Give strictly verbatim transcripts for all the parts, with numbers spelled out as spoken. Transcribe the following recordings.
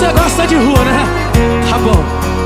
Você gosta de rua, né? Tá bom.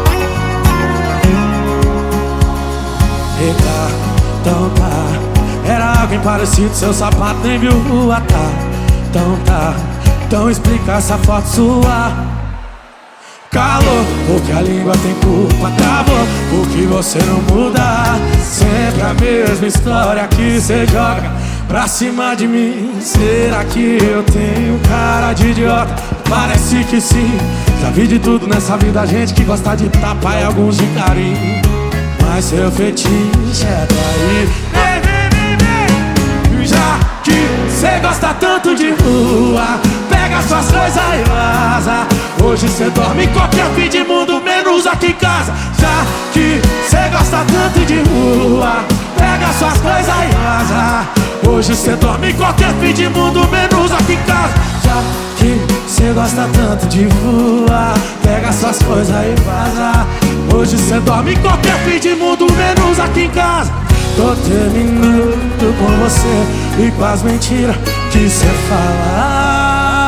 Eita, então tá. Era alguém parecido, seu sapato nem viu rua, tá? Então tá, então explica essa foto sua. Calor, porque a língua tem culpa, travou, porque você não muda. Sempre a mesma história que cê joga pra cima de mim. Será que eu tenho cara de idiota? Parece que sim. Já vi de tudo nessa vida, gente que gosta de tapa e alguns de carinho. Mas seu fetiche é trair. Vem, vem, vem, vem. Já que cê gosta tanto de rua, pega suas coisas e vaza. Hoje cê dorme em qualquer fim de mundo, menos aqui em casa. Já que cê gosta tanto de rua, pega suas coisas e vaza. Hoje cê dorme em qualquer fim de mundo, menos aqui em casa. Já que cê gosta tanto de rua, pega suas coisas e vaza. Hoje cê dorme em qualquer fim de mundo, menos aqui em casa. Tô terminando com você e com as mentiras que cê fala.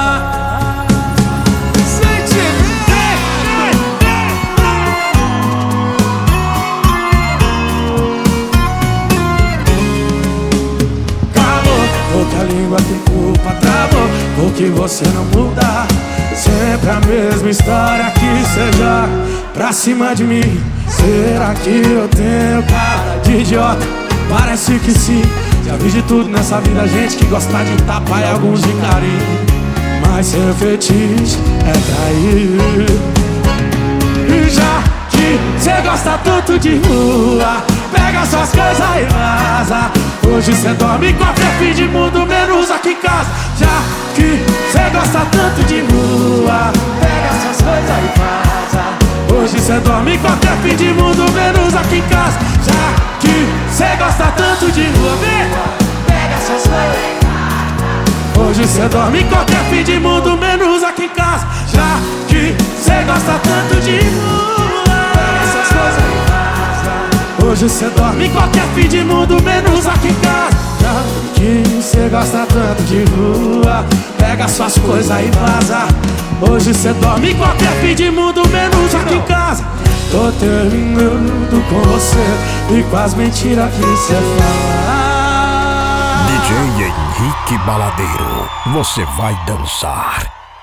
Porque a língua tem culpa, travou, porque você não muda. Sempre a mesma história que cê joga pra cima de mim. Será que eu tenho cara de idiota? Parece que sim. Já vi de tudo nessa vida, gente que gosta de tapa e alguns de carinho. Mas seu fetiche é trair. E já que cê gosta tanto de rua, pega suas coisas e vaza. Hoje cê dorme em qualquer fim de mundo, menos aqui em casa. Já que cê gosta tanto de rua, pega suas coisas e vaza. Hoje cê dorme em qualquer fim de mundo, menos aqui em casa. Já que cê gosta tanto de rua, vem, pega suas coisas e vaza. Hoje cê dorme em qualquer fim de mundo, menos aqui em casa. Já que cê gosta tanto de rua, pega suas coisas e vaza. Hoje cê dorme em qualquer fim de mundo, menos aqui em casa. Já que cê gosta tanto de rua, pega suas coisas e vaza. Hoje cê dorme em qualquer fim de mundo, menos aqui em casa. Tô terminando com você e com as mentiras que cê fala. D J Henrique Baladeiro, você vai dançar.